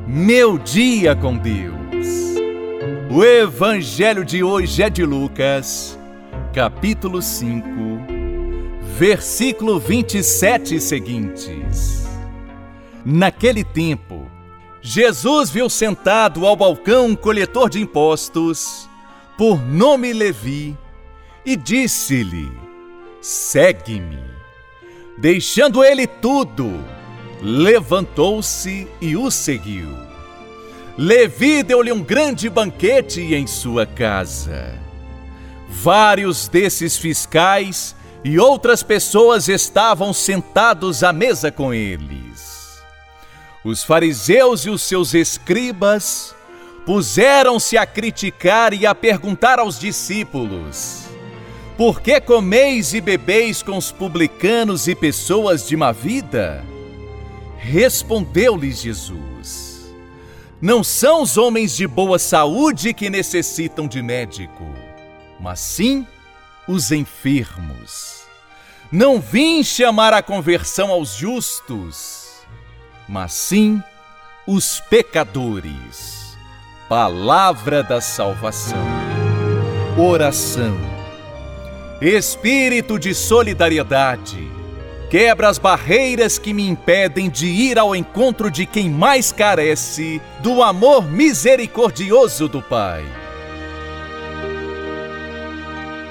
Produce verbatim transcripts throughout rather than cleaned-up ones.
Meu dia com Deus. O evangelho de hoje é de Lucas, capítulo cinco, versículo vinte e sete e seguintes. Naquele tempo, Jesus viu sentado ao balcão um coletor de impostos, por nome Levi, e disse-lhe: segue-me. Deixando ele tudo, levantou-se e o seguiu. Levi deu-lhe um grande banquete em sua casa. Vários desses fiscais e outras pessoas estavam sentados à mesa com eles. Os fariseus e os seus escribas puseram-se a criticar e a perguntar aos discípulos: por que comeis e bebeis com os publicanos e pessoas de má vida? Respondeu-lhes Jesus: não são os homens de boa saúde que necessitam de médico, mas sim os enfermos. Não vim chamar a conversão aos justos, mas sim os pecadores. Palavra da salvação. Oração. Espírito de solidariedade, quebra as barreiras que me impedem de ir ao encontro de quem mais carece do amor misericordioso do Pai.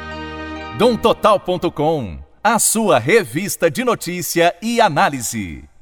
Dom Total ponto com, a sua revista de notícia e análise.